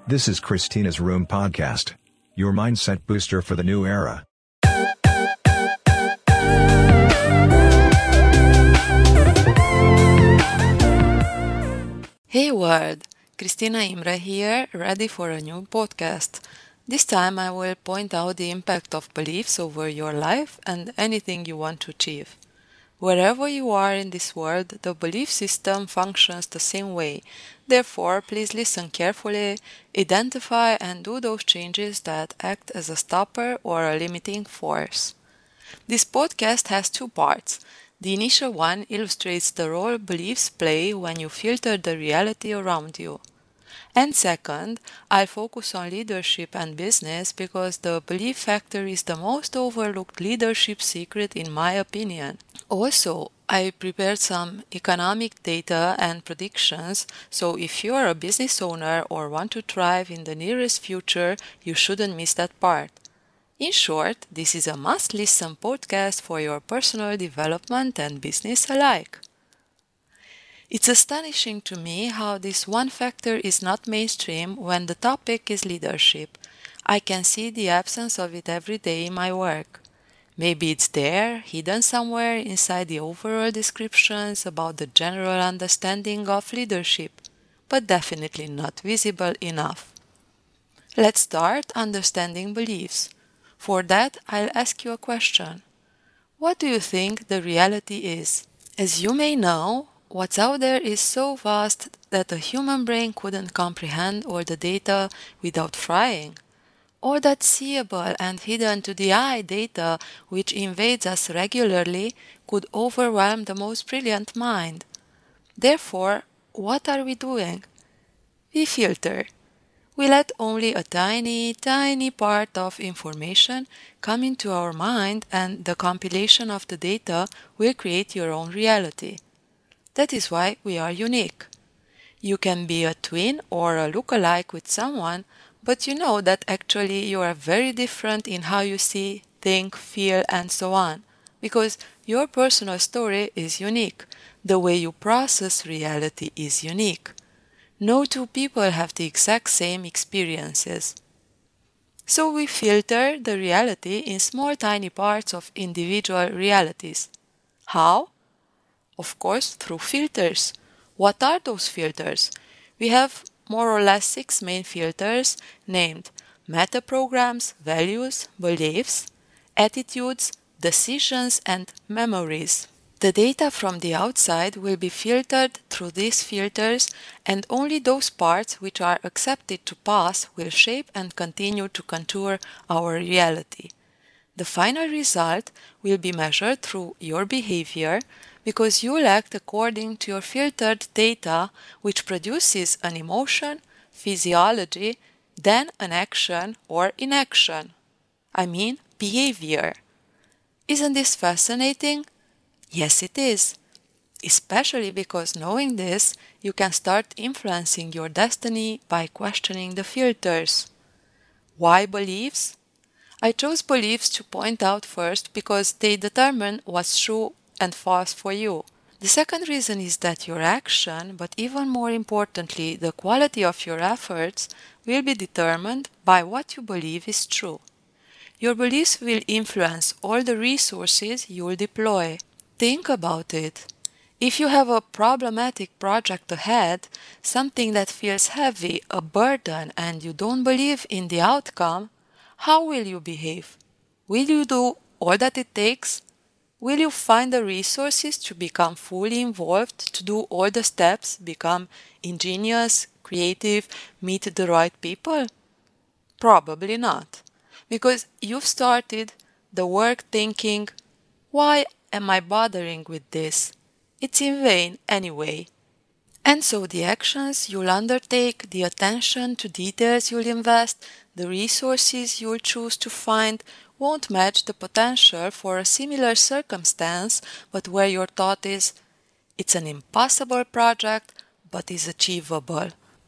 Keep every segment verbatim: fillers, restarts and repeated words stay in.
This is Christina's Room Podcast, your mindset booster for the new era. Hey world, Christina Imre here, ready for a new podcast. This time I will point out the impact of beliefs over your life and anything you want to achieve. Wherever you are in this world, the belief system functions the same way. Therefore, please listen carefully, identify and do those changes that act as a stopper or a limiting force. This podcast has two parts. The initial one illustrates the role beliefs play when you filter the reality around you. And second, I'll focus on leadership and business because the belief factor is the most overlooked leadership secret in my opinion. Also, I prepared some economic data and predictions, so if you're a business owner or want to thrive in the nearest future, you shouldn't miss that part. In short, this is a must-listen podcast for your personal development and business alike. It's astonishing to me how this one factor is not mainstream when the topic is leadership. I can see the absence of it every day in my work. Maybe it's there, hidden somewhere inside the overall descriptions about the general understanding of leadership, but definitely not visible enough. Let's start understanding beliefs. For that, I'll ask you a question. What do you think the reality is? As you may know, what's out there is so vast that a human brain couldn't comprehend all the data without trying. All that seeable and hidden to the eye data which invades us regularly could overwhelm the most brilliant mind. Therefore, what are we doing? We filter. We let only a tiny, tiny part of information come into our mind, and the compilation of the data will create your own reality. That is why we are unique. You can be a twin or a look-alike with someone, but you know that actually you are very different in how you see, think, feel, and so on, because your personal story is unique. The way you process reality is unique. No two people have the exact same experiences. So we filter the reality in small tiny parts of individual realities. How? Of course, through filters. What are those filters? We have more or less six main filters named metaprograms, values, beliefs, attitudes, decisions, and memories. The data from the outside will be filtered through these filters, and only those parts which are accepted to pass will shape and continue to contour our reality. The final result will be measured through your behavior, because you will act according to your filtered data, which produces an emotion, physiology, then an action or inaction. I mean, behavior. Isn't this fascinating? Yes, it is. Especially because knowing this, you can start influencing your destiny by questioning the filters. Why beliefs? I chose beliefs to point out first because they determine what's true and false for you. The second reason is that your action, but even more importantly, the quality of your efforts, will be determined by what you believe is true. Your beliefs will influence all the resources you will deploy. Think about it. If you have a problematic project ahead, something that feels heavy, a burden, and you don't believe in the outcome, how will you behave? Will you do all that it takes? Will you find the resources to become fully involved, to do all the steps, become ingenious, creative, meet the right people? Probably not. Because you've started the work thinking, why am I bothering with this? It's in vain anyway. And so the actions you'll undertake, the attention to details you'll invest, the resources you'll choose to find won't match the potential for a similar circumstance, but where your thought is, it's an impossible project, but is achievable.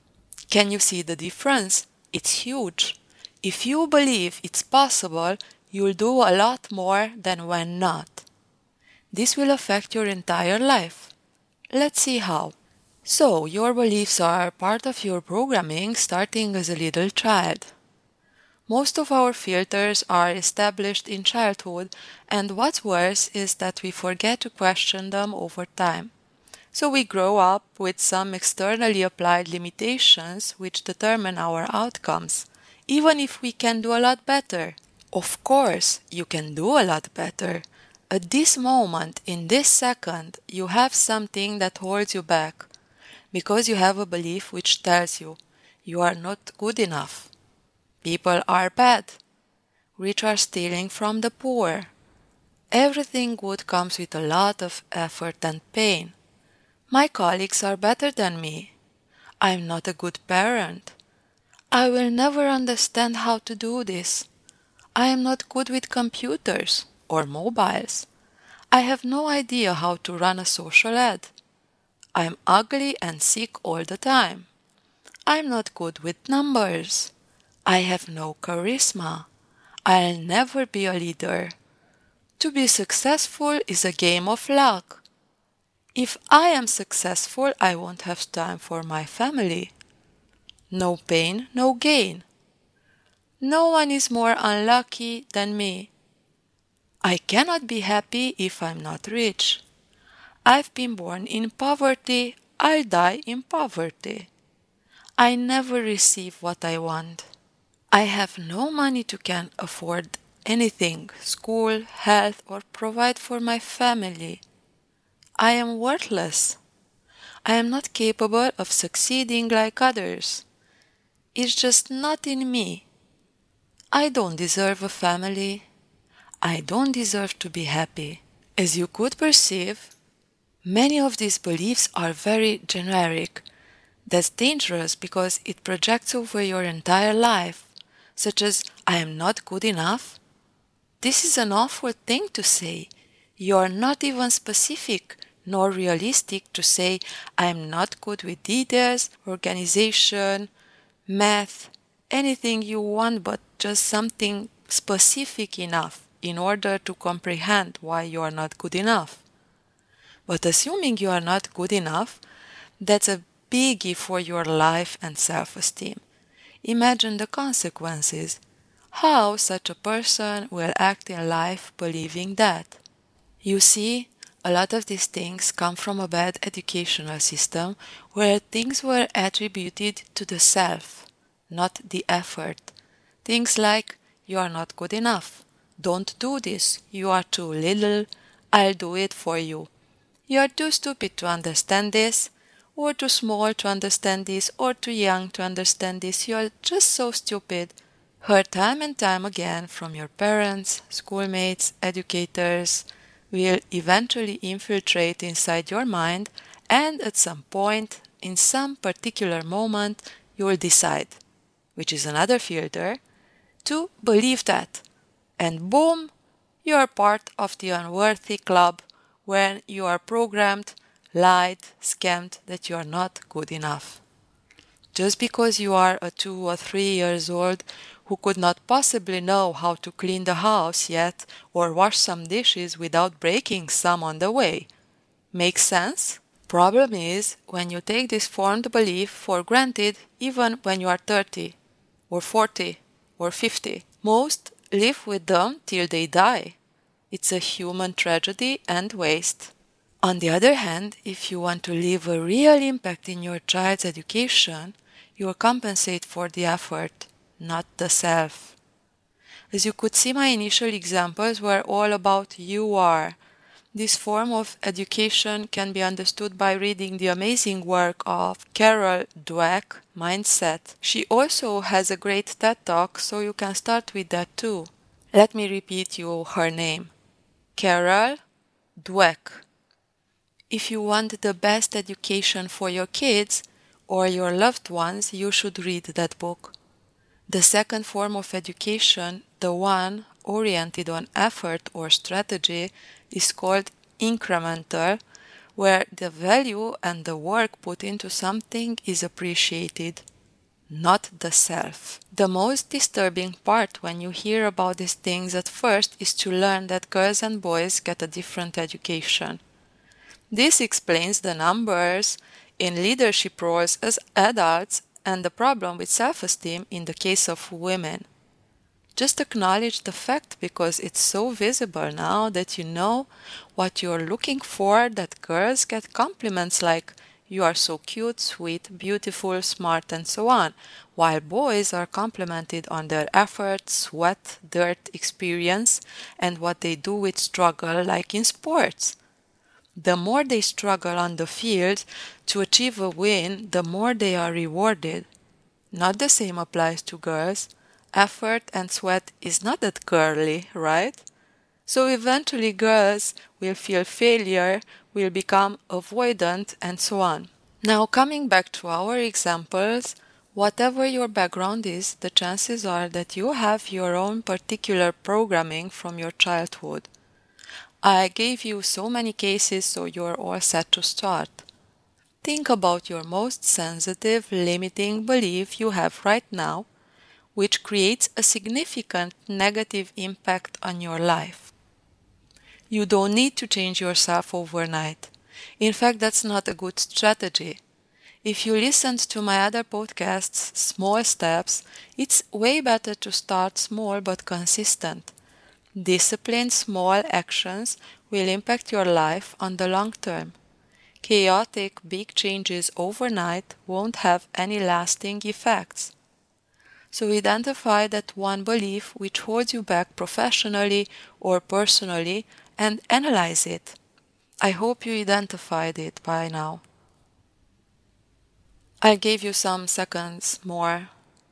Can you see the difference? It's huge. If you believe it's possible, you'll do a lot more than when not. This will affect your entire life. Let's see how. So, your beliefs are part of your programming starting as a little child. Most of our filters are established in childhood, and what's worse is that we forget to question them over time. So we grow up with some externally applied limitations which determine our outcomes, even if we can do a lot better. Of course, you can do a lot better. At this moment, in this second, you have something that holds you back, because you have a belief which tells you you are not good enough. People are bad. Rich are stealing from the poor. Everything good comes with a lot of effort and pain. My colleagues are better than me. I'm not a good parent. I will never understand how to do this. I am not good with computers or mobiles. I have no idea how to run a social ad. I'm ugly and sick all the time. I'm not good with numbers. I have no charisma. I'll never be a leader. To be successful is a game of luck. If I am successful, I won't have time for my family. No pain, no gain. No one is more unlucky than me. I cannot be happy if I'm not rich. I've been born in poverty, I'll die in poverty. I never receive what I want. I have no money to can afford anything, school, health, or provide for my family. I am worthless. I am not capable of succeeding like others. It's just not in me. I don't deserve a family. I don't deserve to be happy. As you could perceive, many of these beliefs are very generic. That's dangerous because it projects over your entire life, such as, I am not good enough. This is an awful thing to say. You are not even specific nor realistic to say, I am not good with details, organization, math, anything you want, but just something specific enough in order to comprehend why you are not good enough. But assuming you are not good enough, that's a biggie for your life and self-esteem. Imagine the consequences. How such a person will act in life believing that. You see, a lot of these things come from a bad educational system where things were attributed to the self, not the effort. Things like, you are not good enough. Don't do this. You are too little. I'll do it for you. You are too stupid to understand this, or too small to understand this, or too young to understand this. You are just so stupid. Heard time and time again from your parents, schoolmates, educators, will eventually infiltrate inside your mind, and at some point, in some particular moment, you will decide, which is another filter, to believe that. And boom, you are part of the unworthy club when you are programmed, lied, scammed that you are not good enough. Just because you are a two or three years old who could not possibly know how to clean the house yet or wash some dishes without breaking some on the way. Makes sense? Problem is when you take this formed belief for granted even when you are thirty or forty or fifty. Most live with them till they die. It's a human tragedy and waste. On the other hand, if you want to leave a real impact in your child's education, you will compensate for the effort, not the self. As you could see, my initial examples were all about you are. This form of education can be understood by reading the amazing work of Carol Dweck, Mindset. She also has a great TED Talk, so you can start with that too. Let me repeat you her name. Carol Dweck. If you want the best education for your kids or your loved ones, you should read that book. The second form of education, the one oriented on effort or strategy, is called incremental, where the value and the work put into something is appreciated, not the self. The most disturbing part when you hear about these things at first is to learn that girls and boys get a different education. This explains the numbers in leadership roles as adults, and the problem with self-esteem in the case of women. Just acknowledge the fact because it's so visible now that you know what you're looking for, that girls get compliments like you are so cute, sweet, beautiful, smart, and so on, while boys are complimented on their effort, sweat, dirt, experience, and what they do with struggle, like in sports. The more they struggle on the field to achieve a win, the more they are rewarded. Not the same applies to girls. Effort and sweat is not that girly, right? So eventually girls will feel failure, will become avoidant, and so on. Now coming back to our examples, whatever your background is, the chances are that you have your own particular programming from your childhood. I gave you so many cases, so you're all set to start. Think about your most sensitive, limiting belief you have right now, which creates a significant negative impact on your life. You don't need to change yourself overnight. In fact, that's not a good strategy. If you listened to my other podcasts, Small Steps, it's way better to start small but consistent. Disciplined small actions will impact your life on the long term. Chaotic big changes overnight won't have any lasting effects. So identify that one belief which holds you back professionally or personally and analyze it. I hope you identified it by now. I gave you some seconds more.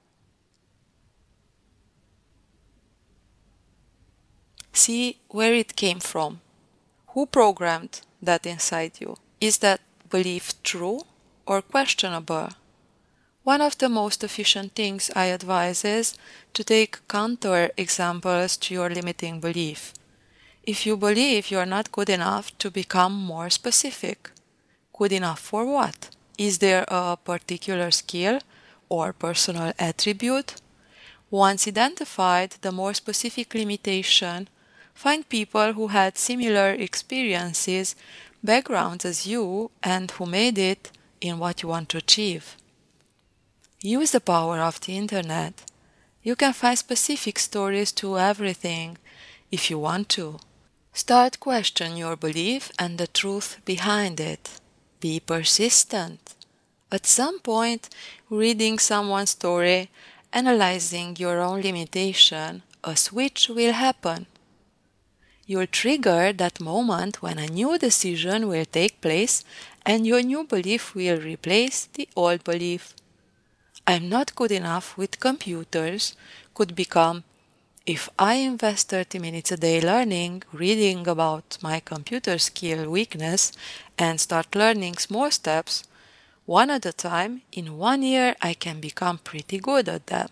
See where it came from. Who programmed that inside you? Is that belief true or questionable? One of the most efficient things I advise is to take counter examples to your limiting belief. If you believe you are not good enough, to become more specific. Good enough for what? Is there a particular skill or personal attribute? Once identified the more specific limitation, find people who had similar experiences, backgrounds as you, and who made it in what you want to achieve. Use the power of the internet. You can find specific stories to everything if you want to. Start question your belief and the truth behind it. Be persistent. At some point, reading someone's story, analyzing your own limitation, a switch will happen. You'll trigger that moment when a new decision will take place and your new belief will replace the old belief. I'm not good enough with computers could become, if I invest thirty minutes a day learning, reading about my computer skill weakness and start learning small steps, one at a time, in one year I can become pretty good at them.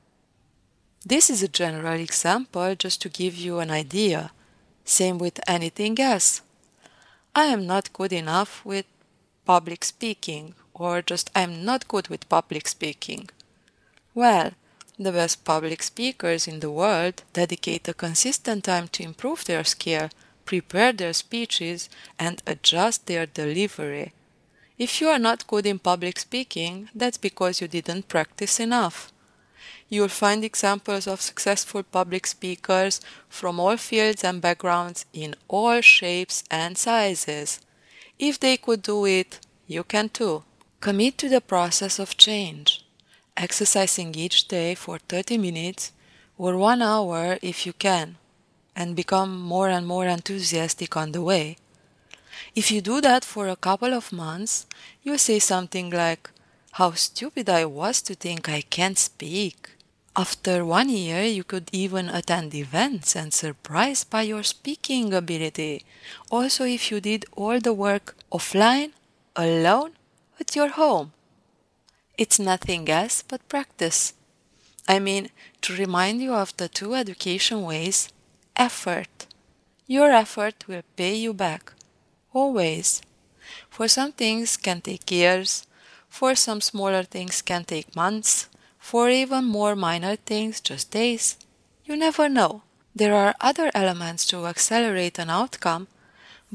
This is a general example just to give you an idea. Same with anything else. I am not good enough with public speaking, or just I'm not good with public speaking. Well, the best public speakers in the world dedicate a consistent time to improve their skill, prepare their speeches, and adjust their delivery. If you are not good in public speaking, that's because you didn't practice enough. You'll find examples of successful public speakers from all fields and backgrounds in all shapes and sizes. If they could do it, you can too. Commit to the process of change, exercising each day for thirty minutes or one hour if you can, and become more and more enthusiastic on the way. If you do that for a couple of months, you'll say something like, "How stupid I was to think I can't speak." After one year, you could even attend events and surprised by your speaking ability. Also, if you did all the work offline, alone, at your home. It's nothing else but practice. I mean, to remind you of the two education ways, effort. Your effort will pay you back. Always. For some things can take years, for some smaller things can take months, for even more minor things just days. You never know. There are other elements to accelerate an outcome,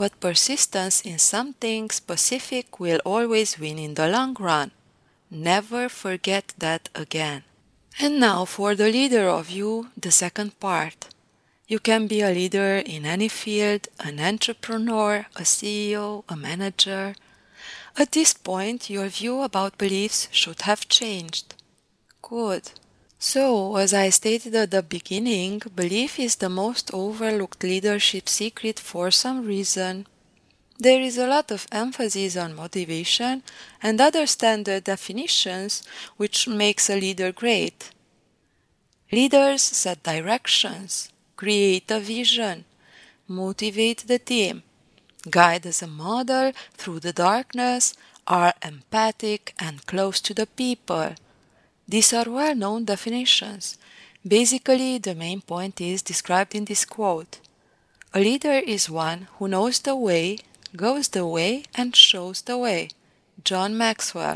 but persistence in something specific will always win in the long run. Never forget that again. And now for the leader of you, the second part. You can be a leader in any field, an entrepreneur, a C E O, a manager. At this point, your view about beliefs should have changed. Good. So, as I stated at the beginning, belief is the most overlooked leadership secret for some reason. There is a lot of emphasis on motivation and other standard definitions which makes a leader great. Leaders set directions, create a vision, motivate the team, guide as a model through the darkness, are empathic and close to the people. These are well-known definitions. Basically, the main point is described in this quote. A leader is one who knows the way, goes the way, and shows the way. John Maxwell.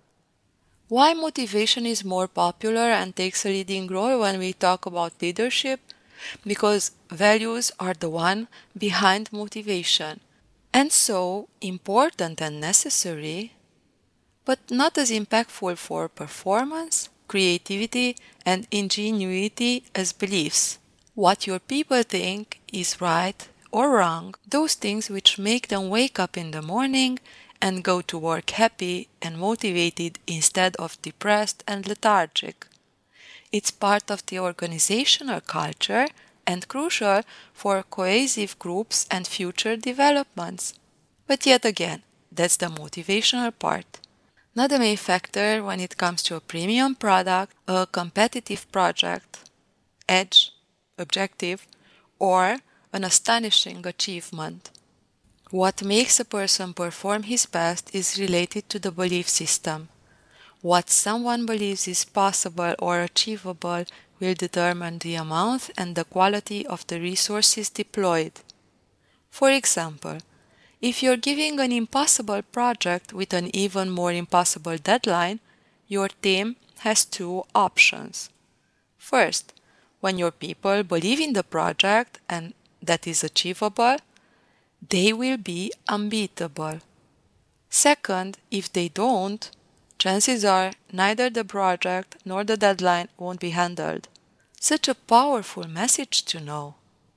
Why motivation is more popular and takes a leading role when we talk about leadership? Because values are the one behind motivation, and so important and necessary, but not as impactful for performance, creativity, and ingenuity as beliefs. What your people think is right or wrong, those things which make them wake up in the morning and go to work happy and motivated instead of depressed and lethargic. It's part of the organizational culture and crucial for cohesive groups and future developments. But yet again, that's the motivational part. Not the main factor when it comes to a premium product, a competitive project, edge, objective, or an astonishing achievement. What makes a person perform his best is related to the belief system. What someone believes is possible or achievable will determine the amount and the quality of the resources deployed. For example, if you're giving an impossible project with an even more impossible deadline, your team has two options. First, when your people believe in the project and that is achievable, they will be unbeatable. Second, if they don't, chances are neither the project nor the deadline won't be handled. Such a powerful message to know.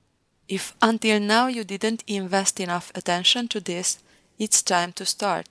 If until now you didn't invest enough attention to this, it's time to start.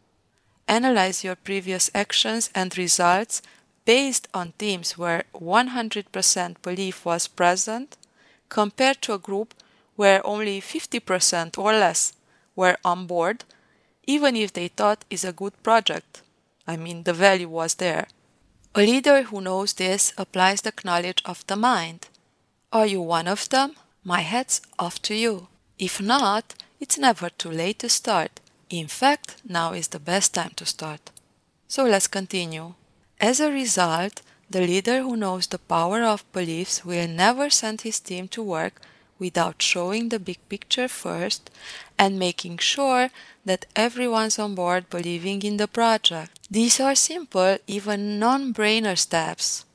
Analyze your previous actions and results based on teams where one hundred percent belief was present compared to a group where only fifty percent or less were on board, even if they thought it's a good project. I mean, the value was there. A leader who knows this applies the knowledge of the mind. Are you one of them? My hat's off to you. If not, it's never too late to start. In fact, now is the best time to start. So let's continue. As a result, the leader who knows the power of beliefs will never send his team to work without showing the big picture first and making sure that everyone's on board believing in the project. These are simple, even non-brainer steps.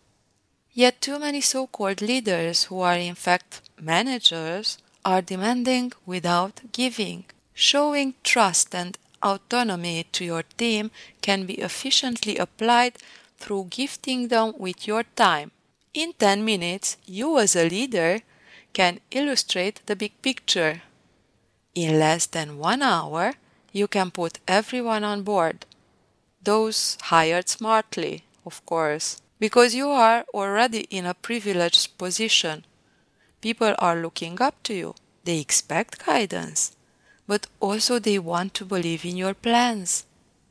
Yet too many so-called leaders who are in fact managers are demanding without giving. Showing trust and autonomy to your team can be efficiently applied through gifting them with your time. In ten minutes, you as a leader can illustrate the big picture. In less than one hour, you can put everyone on board. Those hired smartly, of course, because you are already in a privileged position. People are looking up to you. They expect guidance, but also they want to believe in your plans.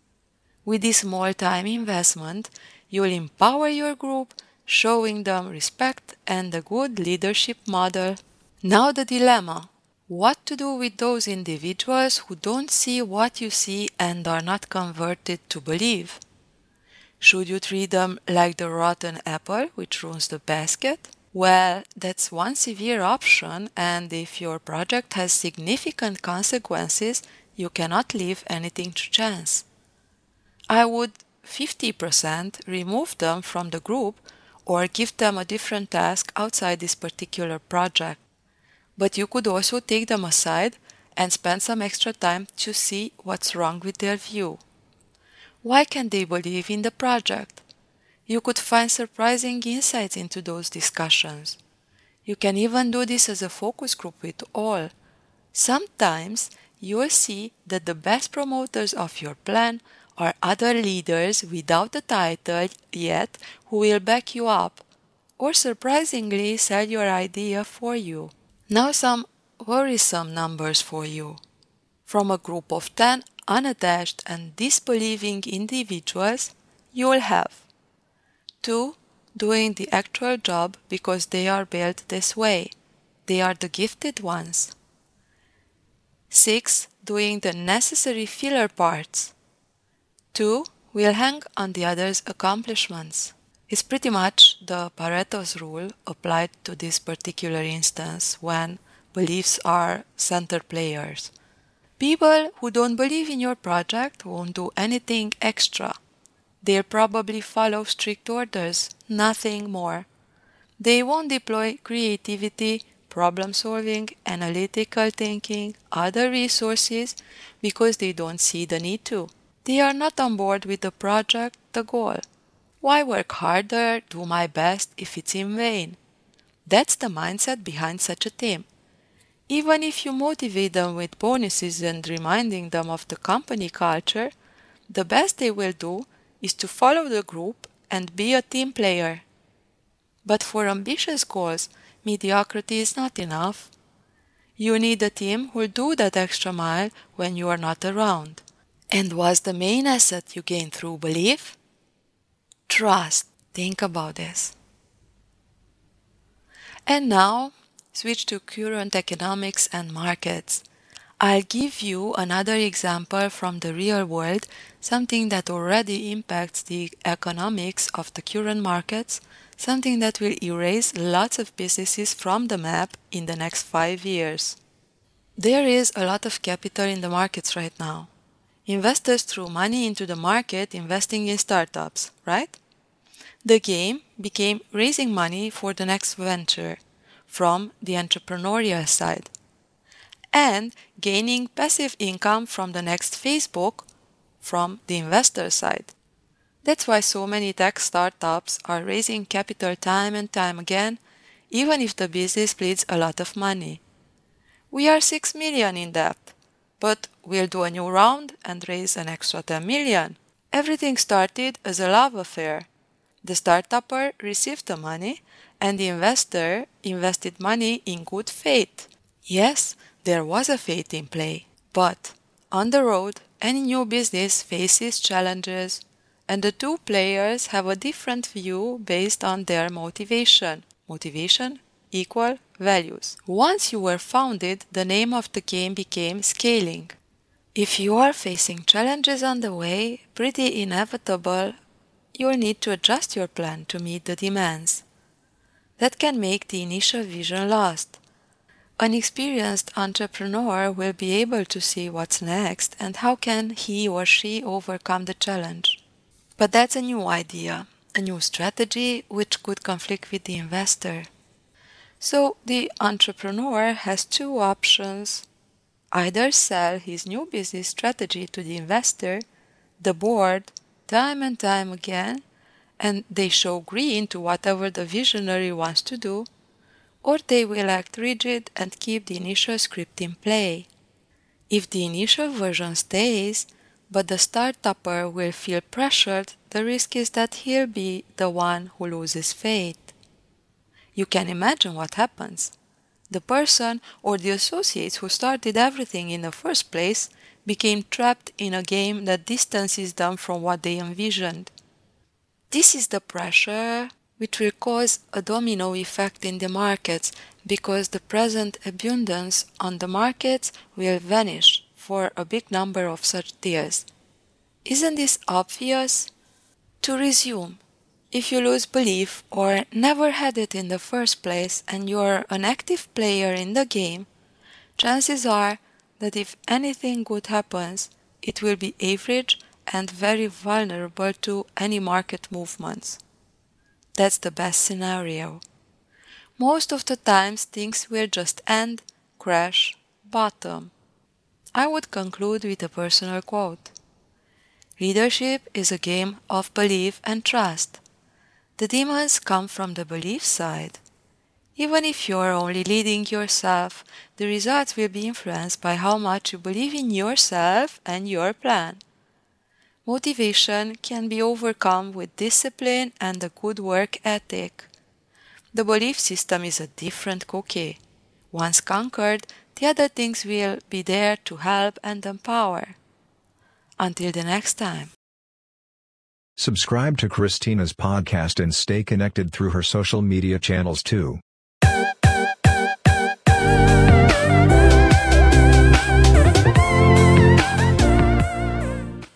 With this small time investment, you will empower your group, showing them respect and a good leadership model. Now the dilemma. What to do with those individuals who don't see what you see and are not converted to believe? Should you treat them like the rotten apple which ruins the basket? Well, that's one severe option, and if your project has significant consequences, you cannot leave anything to chance. I would fifty percent remove them from the group or give them a different task outside this particular project. But you could also take them aside and spend some extra time to see what's wrong with their view. Why can't they believe in the project? You could find surprising insights into those discussions. You can even do this as a focus group with all. Sometimes you'll see that the best promoters of your plan are other leaders without a title yet who will back you up or surprisingly sell your idea for you. Now some worrisome numbers for you. From a group of ten unattached and disbelieving individuals, you'll have two doing the actual job because they are built this way. They are the gifted ones. Six doing the necessary filler parts. Two will hang on the other's accomplishments. It's pretty much the Pareto's rule applied to this particular instance when beliefs are center players. People who don't believe in your project won't do anything extra. They'll probably follow strict orders, nothing more. They won't deploy creativity, problem-solving, analytical thinking, other resources because they don't see the need to. They are not on board with the project, the goal. Why work harder, do my best if it's in vain? That's the mindset behind such a team. Even if you motivate them with bonuses and reminding them of the company culture, the best they will do is to follow the group and be a team player. But for ambitious goals, mediocrity is not enough. You need a team who'll do that extra mile when you are not around. And what's the main asset you gain through belief? Trust. Think about this. And now, switch to current economics and markets. I'll give you another example from the real world, something that already impacts the economics of the current markets, something that will erase lots of businesses from the map in the next five years. There is a lot of capital in the markets right now. Investors threw money into the market investing in startups, right? The game became raising money for the next venture from the entrepreneurial side and gaining passive income from the next Facebook from the investor side. That's why so many tech startups are raising capital time and time again, even if the business bleeds a lot of money. We are six million in debt, but we'll do a new round and raise an extra ten million. Everything started as a love affair. The startupper received the money and the investor invested money in good faith. Yes, there was a faith in play, but on the road, any new business faces challenges, and the two players have a different view based on their motivation. Motivation equal values. Once you were founded, the name of the game became scaling. If you are facing challenges on the way, pretty inevitable, you'll need to adjust your plan to meet the demands. That can make the initial vision lost. An experienced entrepreneur will be able to see what's next and how can he or she overcome the challenge. But that's a new idea, a new strategy which could conflict with the investor. So the entrepreneur has two options: either sell his new business strategy to the investor, the board, time and time again, and they show green to whatever the visionary wants to do, or they will act rigid and keep the initial script in play. If the initial version stays, but the startupper will feel pressured, the risk is that he'll be the one who loses faith. You can imagine what happens. The person or the associates who started everything in the first place became trapped in a game that distances them from what they envisioned. This is the pressure which will cause a domino effect in the markets because the present abundance on the markets will vanish for a big number of such deals. Isn't this obvious? To resume, if you lose belief or never had it in the first place and you're an active player in the game, chances are that if anything good happens, it will be average and very vulnerable to any market movements. That's the best scenario. Most of the times things will just end, crash, bottom. I would conclude with a personal quote. Leadership is a game of belief and trust. The demons come from the belief side. Even if you are only leading yourself, the results will be influenced by how much you believe in yourself and your plan. Motivation can be overcome with discipline and a good work ethic. The belief system is a different cookie. Once conquered, the other things will be there to help and empower. Until the next time. Subscribe to Christina's podcast and stay connected through her social media channels too.